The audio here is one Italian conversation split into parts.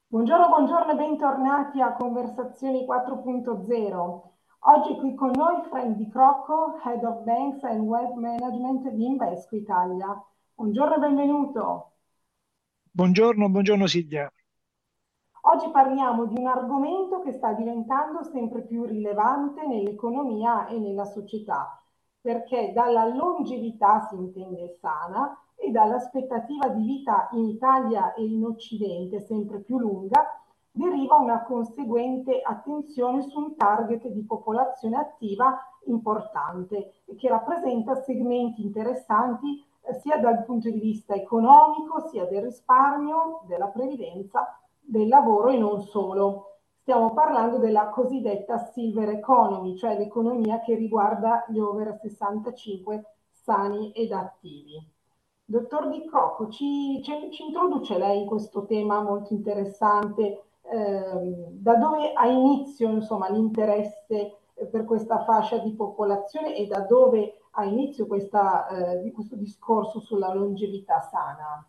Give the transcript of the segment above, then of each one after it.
Buongiorno, buongiorno e bentornati a Conversazioni 4.0. Oggi è qui con noi Frank Di Crocco, Head of Banks and Wealth Management di Invesco Italia. Buongiorno e benvenuto. Buongiorno Silvia. Oggi parliamo di un argomento che sta diventando sempre più rilevante nell'economia e nella società, perché dalla longevità si intende sana e dall'aspettativa di vita in Italia e in Occidente sempre più lunga deriva una conseguente attenzione su un target di popolazione attiva importante e che rappresenta segmenti interessanti sia dal punto di vista economico, sia del risparmio, della previdenza, del lavoro e non solo. Stiamo parlando della cosiddetta silver economy, cioè l'economia che riguarda gli over 65 sani ed attivi. Dottor Di Crocco, ci introduce lei in questo tema molto interessante, da dove ha inizio insomma, l'interesse per questa fascia di popolazione e da dove ha inizio questo discorso sulla longevità sana?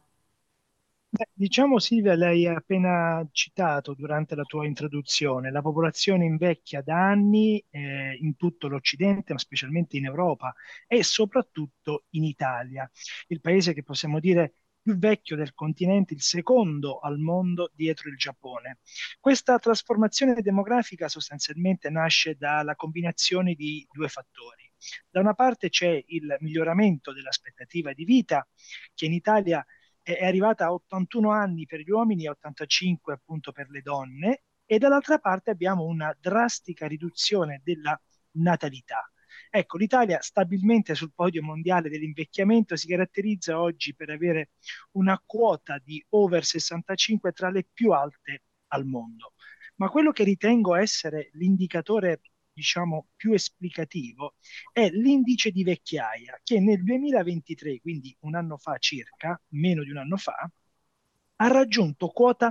Diciamo Silvia, lei ha appena citato durante la tua introduzione, la popolazione invecchia da anni in tutto l'Occidente, ma specialmente in Europa e soprattutto in Italia, il paese che possiamo dire più vecchio del continente, il secondo al mondo dietro il Giappone. Questa trasformazione demografica sostanzialmente nasce dalla combinazione di due fattori. Da una parte c'è il miglioramento dell'aspettativa di vita, che in Italia è arrivata a 81 anni per gli uomini e 85 appunto per le donne, e dall'altra parte abbiamo una drastica riduzione della natalità. Ecco, l'Italia stabilmente sul podio mondiale dell'invecchiamento si caratterizza oggi per avere una quota di over 65 tra le più alte al mondo. Ma quello che ritengo essere l'indicatore, diciamo, più esplicativo è l'indice di vecchiaia che nel 2023, quindi un anno fa circa, meno di un anno fa, ha raggiunto quota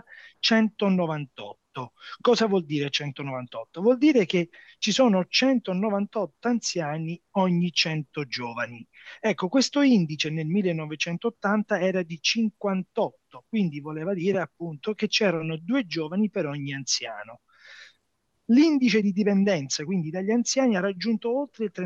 198. Cosa vuol dire 198? Vuol dire che ci sono 198 anziani ogni 100 giovani. Ecco, questo indice nel 1980 era di 58, quindi voleva dire appunto che c'erano due giovani per ogni anziano. L'indice di dipendenza, quindi dagli anziani, ha raggiunto oltre il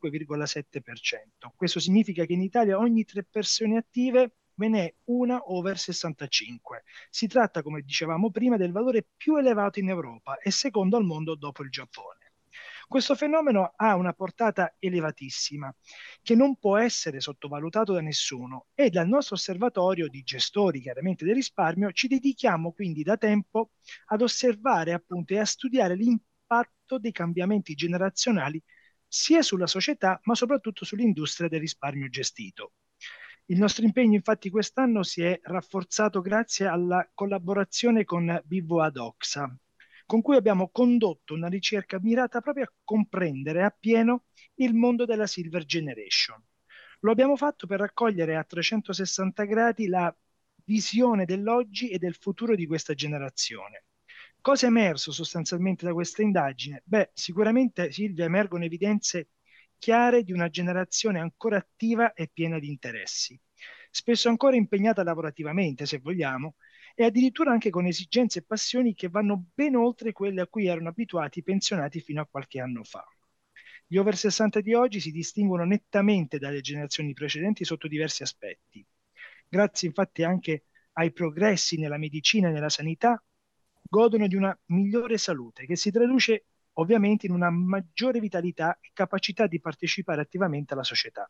35,7%. Questo significa che in Italia ogni tre persone attive ve n'è una over 65. Si tratta, come dicevamo prima, del valore più elevato in Europa e secondo al mondo dopo il Giappone. Questo fenomeno ha una portata elevatissima che non può essere sottovalutato da nessuno, e dal nostro osservatorio di gestori chiaramente del risparmio ci dedichiamo quindi da tempo ad osservare appunto e a studiare l'impatto dei cambiamenti generazionali sia sulla società ma soprattutto sull'industria del risparmio gestito. Il nostro impegno infatti quest'anno si è rafforzato grazie alla collaborazione con BVA Doxa, con cui abbiamo condotto una ricerca mirata proprio a comprendere appieno il mondo della Silver Generation. Lo abbiamo fatto per raccogliere a 360 gradi la visione dell'oggi e del futuro di questa generazione. Cosa è emerso sostanzialmente da questa indagine? Beh, sicuramente, Silvia, emergono evidenze chiare di una generazione ancora attiva e piena di interessi, spesso ancora impegnata lavorativamente, se vogliamo, e addirittura anche con esigenze e passioni che vanno ben oltre quelle a cui erano abituati i pensionati fino a qualche anno fa. Gli over 60 di oggi si distinguono nettamente dalle generazioni precedenti sotto diversi aspetti. Grazie infatti anche ai progressi nella medicina e nella sanità, godono di una migliore salute che si traduce ovviamente in una maggiore vitalità e capacità di partecipare attivamente alla società.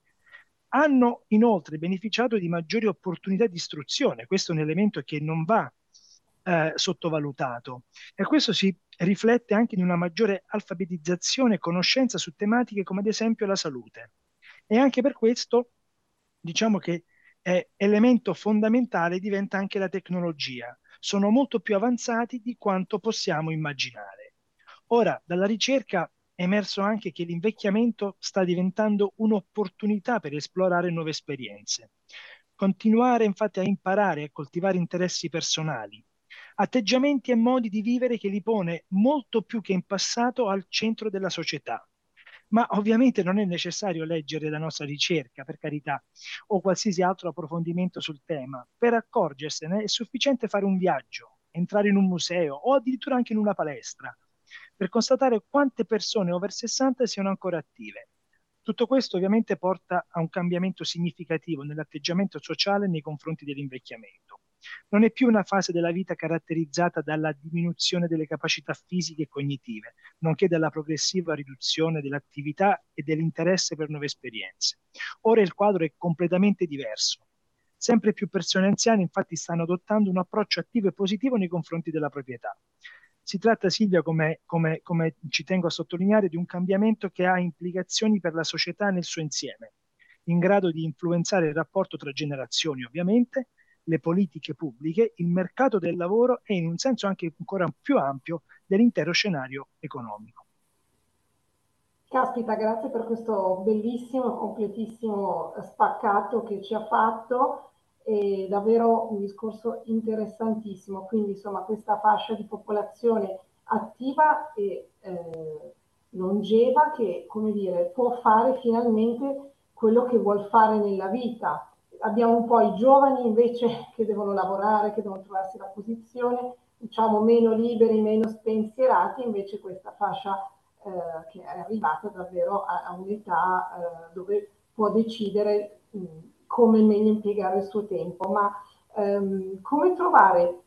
Hanno inoltre beneficiato di maggiori opportunità di istruzione, questo è un elemento che non va sottovalutato, e questo si riflette anche in una maggiore alfabetizzazione e conoscenza su tematiche come ad esempio la salute. E anche per questo diciamo che elemento fondamentale diventa anche la tecnologia. Sono molto più avanzati di quanto possiamo immaginare. Ora, dalla ricerca è emerso anche che l'invecchiamento sta diventando un'opportunità per esplorare nuove esperienze. Continuare infatti a imparare e a coltivare interessi personali, atteggiamenti e modi di vivere che li pone molto più che in passato al centro della società. Ma ovviamente non è necessario leggere la nostra ricerca, per carità, o qualsiasi altro approfondimento sul tema. Per accorgersene è sufficiente fare un viaggio, entrare in un museo o addirittura anche in una palestra, per constatare quante persone over 60 siano ancora attive. Tutto questo ovviamente porta a un cambiamento significativo nell'atteggiamento sociale nei confronti dell'invecchiamento. Non è più una fase della vita caratterizzata dalla diminuzione delle capacità fisiche e cognitive, nonché dalla progressiva riduzione dell'attività e dell'interesse per nuove esperienze. Ora il quadro è completamente diverso. Sempre più persone anziane infatti stanno adottando un approccio attivo e positivo nei confronti della proprietà. Si tratta, Silvia, come ci tengo a sottolineare, di un cambiamento che ha implicazioni per la società nel suo insieme, in grado di influenzare il rapporto tra generazioni, ovviamente, le politiche pubbliche, il mercato del lavoro e, in un senso anche ancora più ampio, dell'intero scenario economico. Caspita, grazie per questo bellissimo, completissimo spaccato che ci ha fatto, è davvero un discorso interessantissimo. Quindi, insomma, questa fascia di popolazione attiva e longeva che, come dire, può fare finalmente quello che vuol fare nella vita. Abbiamo un po' i giovani invece che devono lavorare, che devono trovarsi la posizione, diciamo, meno liberi, meno spensierati, invece questa fascia che è arrivata davvero a un'età dove può decidere come meglio impiegare il suo tempo, ma come trovare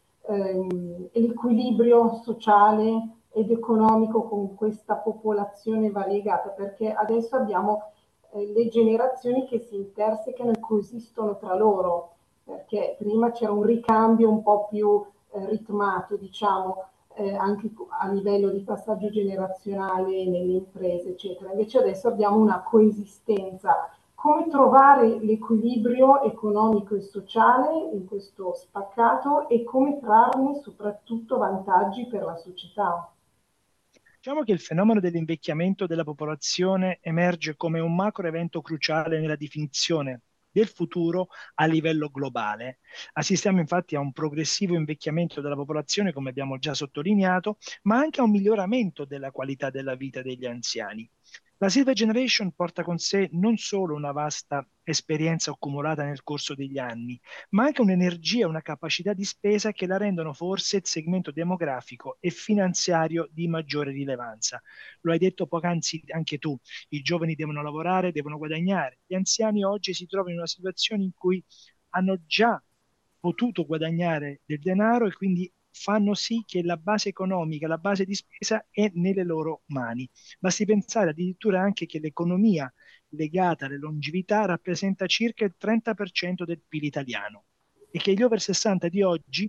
l'equilibrio sociale ed economico con questa popolazione variegata, perché adesso abbiamo le generazioni che si intersecano e coesistono tra loro, perché prima c'era un ricambio un po' più ritmato, diciamo, anche a livello di passaggio generazionale nelle imprese, eccetera. Invece adesso abbiamo una coesistenza. Come trovare l'equilibrio economico e sociale in questo spaccato e come trarne soprattutto vantaggi per la società? Diciamo che il fenomeno dell'invecchiamento della popolazione emerge come un macro evento cruciale nella definizione del futuro a livello globale. Assistiamo infatti a un progressivo invecchiamento della popolazione, come abbiamo già sottolineato, ma anche a un miglioramento della qualità della vita degli anziani. La Silver Generation porta con sé non solo una vasta esperienza accumulata nel corso degli anni, ma anche un'energia e una capacità di spesa che la rendono forse il segmento demografico e finanziario di maggiore rilevanza. Lo hai detto poc'anzi anche tu, i giovani devono lavorare, devono guadagnare, gli anziani oggi si trovano in una situazione in cui hanno già potuto guadagnare del denaro e quindi fanno sì che la base economica, la base di spesa è nelle loro mani. Basti pensare addirittura anche che l'economia legata alle longevità rappresenta circa il 30% del PIL italiano e che gli over 60 di oggi,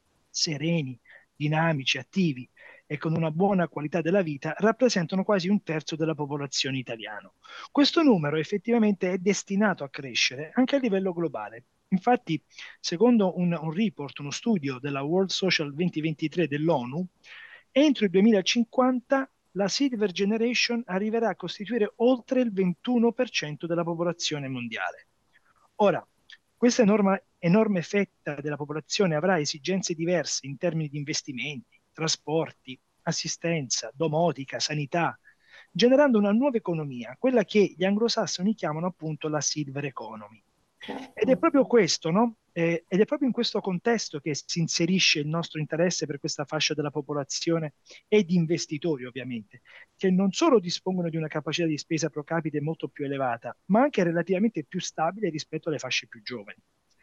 sereni, dinamici, attivi e con una buona qualità della vita, rappresentano quasi un terzo della popolazione italiana. Questo numero effettivamente è destinato a crescere anche a livello globale. Infatti, secondo un report, uno studio della World Social 2023 dell'ONU, entro il 2050 la Silver Generation arriverà a costituire oltre il 21% della popolazione mondiale. Ora, questa enorme fetta della popolazione avrà esigenze diverse in termini di investimenti, trasporti, assistenza, domotica, sanità, generando una nuova economia, quella che gli anglosassoni chiamano appunto la silver economy. Ed è proprio questo, no? Ed è proprio in questo contesto che si inserisce il nostro interesse per questa fascia della popolazione e di investitori, ovviamente, che non solo dispongono di una capacità di spesa pro capite molto più elevata, ma anche relativamente più stabile rispetto alle fasce più giovani.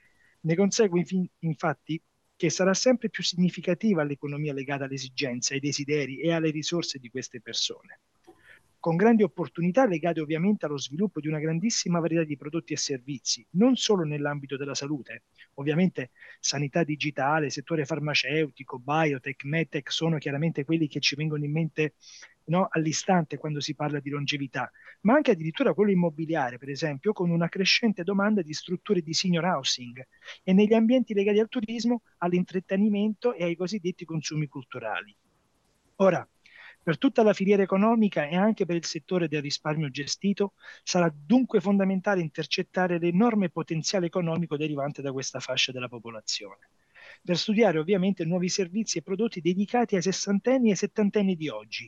Ne consegue infatti che sarà sempre più significativa l'economia legata alle esigenze, ai desideri e alle risorse di queste persone, con grandi opportunità legate ovviamente allo sviluppo di una grandissima varietà di prodotti e servizi, non solo nell'ambito della salute. Ovviamente sanità digitale, settore farmaceutico, biotech, medtech sono chiaramente quelli che ci vengono in mente, no, all'istante quando si parla di longevità, ma anche addirittura quello immobiliare, per esempio, con una crescente domanda di strutture di senior housing e negli ambienti legati al turismo, all'intrattenimento e ai cosiddetti consumi culturali. Ora, per tutta la filiera economica e anche per il settore del risparmio gestito, sarà dunque fondamentale intercettare l'enorme potenziale economico derivante da questa fascia della popolazione, per studiare ovviamente nuovi servizi e prodotti dedicati ai sessantenni e ai settantenni di oggi.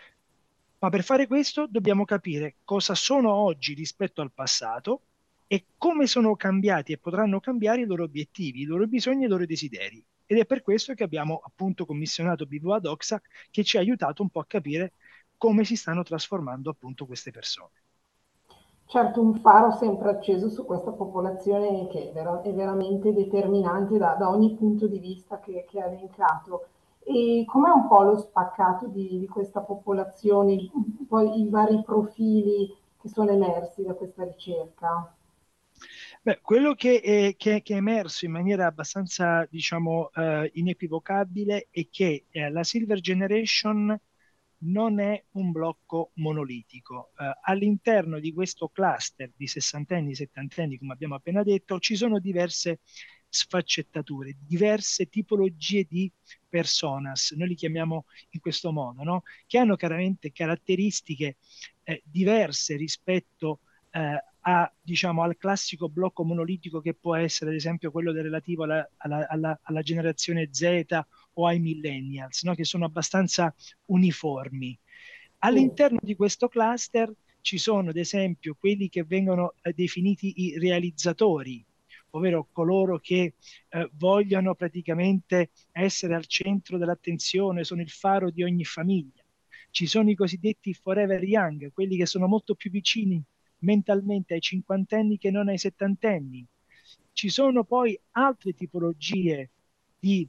Ma per fare questo dobbiamo capire cosa sono oggi rispetto al passato e come sono cambiati e potranno cambiare i loro obiettivi, i loro bisogni e i loro desideri. ed è per questo che abbiamo appunto commissionato BVA Doxa, che ci ha aiutato un po' a capire come si stanno trasformando appunto queste persone. Certo, un faro sempre acceso su questa popolazione che è veramente determinante da ogni punto di vista che ha elencato. E com'è un po' lo spaccato di questa popolazione, poi i vari profili che sono emersi da questa ricerca? Beh, quello che è emerso in maniera abbastanza, diciamo, inequivocabile è che la Silver Generation non è un blocco monolitico. All'interno di questo cluster di sessantenni, settantenni, come abbiamo appena detto, ci sono diverse sfaccettature, diverse tipologie di personas, noi li chiamiamo in questo modo, no? Che hanno chiaramente caratteristiche diverse rispetto diciamo, al classico blocco monolitico che può essere ad esempio quello relativo alla generazione Z o ai millennials, no? Che sono abbastanza uniformi. Sì. All'interno di questo cluster ci sono ad esempio quelli che vengono definiti i realizzatori, ovvero coloro che vogliono praticamente essere al centro dell'attenzione, sono il faro di ogni famiglia. Ci sono i cosiddetti forever young, quelli che sono molto più vicini mentalmente ai cinquantenni che non ai settantenni. Ci sono poi altre tipologie di,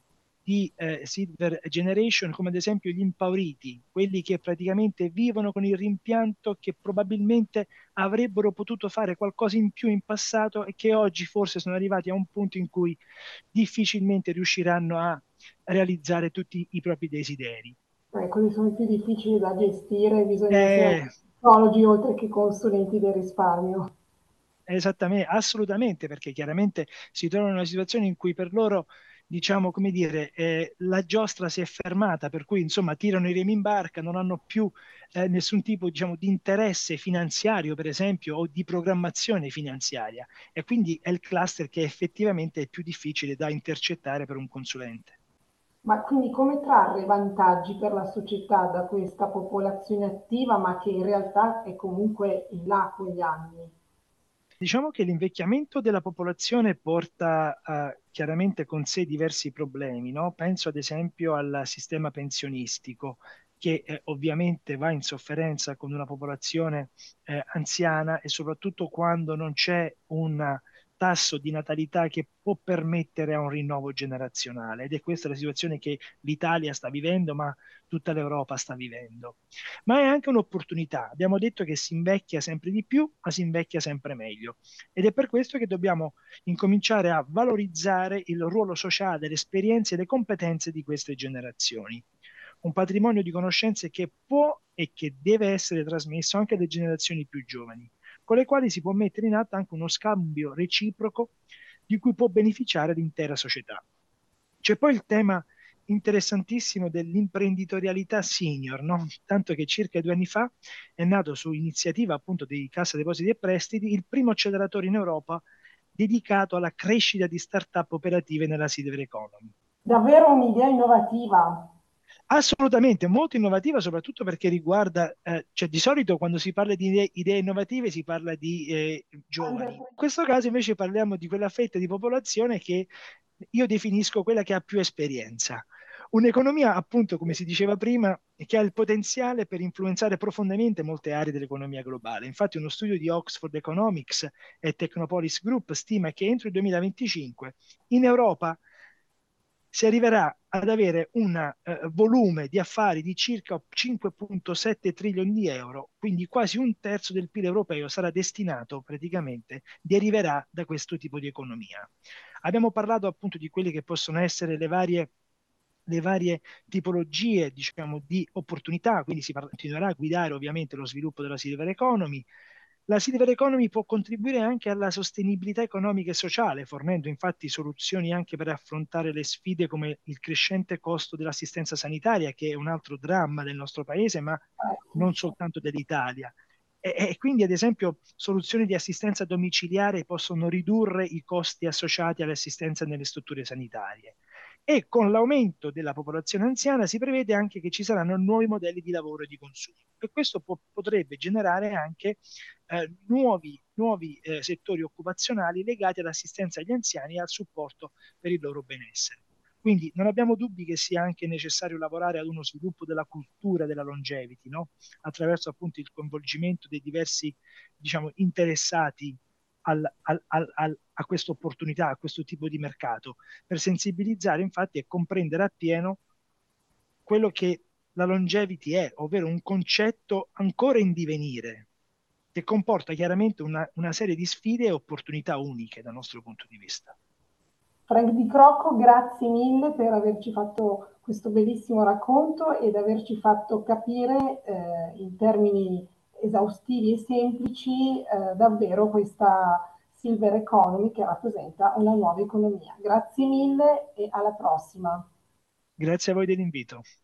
di Silver Generation, come ad esempio gli impauriti, quelli che praticamente vivono con il rimpianto che probabilmente avrebbero potuto fare qualcosa in più in passato e che oggi forse sono arrivati a un punto in cui difficilmente riusciranno a realizzare tutti i propri desideri. Quelli sono i più difficili da gestire, bisogna essere Eh, anche psicologi oltre che consulenti del risparmio. Esattamente, assolutamente, perché chiaramente si trovano in una situazione in cui per loro, diciamo, come dire, la giostra si è fermata, per cui insomma tirano i remi in barca, non hanno più nessun tipo, diciamo, di interesse finanziario, per esempio, o di programmazione finanziaria. E quindi è il cluster che effettivamente è più difficile da intercettare per un consulente. Ma quindi come trarre vantaggi per la società da questa popolazione attiva, ma che in realtà è comunque in là con gli anni? Diciamo che l'invecchiamento della popolazione porta chiaramente con sé diversi problemi, no? Penso ad esempio al sistema pensionistico, che ovviamente va in sofferenza con una popolazione anziana e soprattutto quando non c'è un tasso di natalità che può permettere a un rinnovo generazionale. Ed è questa la situazione che l'Italia sta vivendo, ma tutta l'Europa sta vivendo. Ma è anche un'opportunità. Abbiamo detto che si invecchia sempre di più, ma si invecchia sempre meglio. Ed è per questo che dobbiamo incominciare a valorizzare il ruolo sociale, le esperienze e le competenze di queste generazioni. Un patrimonio di conoscenze che può e che deve essere trasmesso anche alle generazioni più giovani, con le quali si può mettere in atto anche uno scambio reciproco di cui può beneficiare l'intera società. C'è poi il tema interessantissimo dell'imprenditorialità senior, no? Tanto che circa 2 anni fa è nato su iniziativa appunto di Cassa Depositi e Prestiti il primo acceleratore in Europa dedicato alla crescita di start-up operative nella silver economy. Davvero un'idea innovativa. Assolutamente, molto innovativa, soprattutto perché riguarda, cioè di solito quando si parla di idee innovative si parla di giovani. In questo caso invece parliamo di quella fetta di popolazione che io definisco quella che ha più esperienza. Un'economia, appunto, come si diceva prima, che ha il potenziale per influenzare profondamente molte aree dell'economia globale. Infatti, uno studio di Oxford Economics e Technopolis Group stima che entro il 2025 in Europa si arriverà ad avere un volume di affari di circa 5,7 trilioni di euro, quindi quasi un terzo del PIL europeo sarà destinato praticamente, deriverà da questo tipo di economia. Abbiamo parlato appunto di quelle che possono essere le varie tipologie, diciamo, di opportunità, quindi si continuerà a guidare ovviamente lo sviluppo della silver economy. La silver economy può contribuire anche alla sostenibilità economica e sociale, fornendo infatti soluzioni anche per affrontare le sfide come il crescente costo dell'assistenza sanitaria, che è un altro dramma del nostro paese, ma non soltanto dell'Italia. E quindi, ad esempio, soluzioni di assistenza domiciliare possono ridurre i costi associati all'assistenza nelle strutture sanitarie. E con l'aumento della popolazione anziana si prevede anche che ci saranno nuovi modelli di lavoro e di consumo. E questo potrebbe generare anche nuovi settori occupazionali legati all'assistenza agli anziani e al supporto per il loro benessere. Quindi non abbiamo dubbi che sia anche necessario lavorare ad uno sviluppo della cultura della longevity, no? Attraverso appunto il coinvolgimento dei diversi, diciamo, interessati a questa opportunità, a questo tipo di mercato, per sensibilizzare infatti e comprendere appieno quello che la longevity è, ovvero un concetto ancora in divenire, che comporta chiaramente una serie di sfide e opportunità uniche dal nostro punto di vista. Frank Di Crocco, grazie mille per averci fatto questo bellissimo racconto ed averci fatto capire in termini esaustivi e semplici davvero questa Silver Economy che rappresenta una nuova economia. Grazie mille e alla prossima. Grazie a voi dell'invito.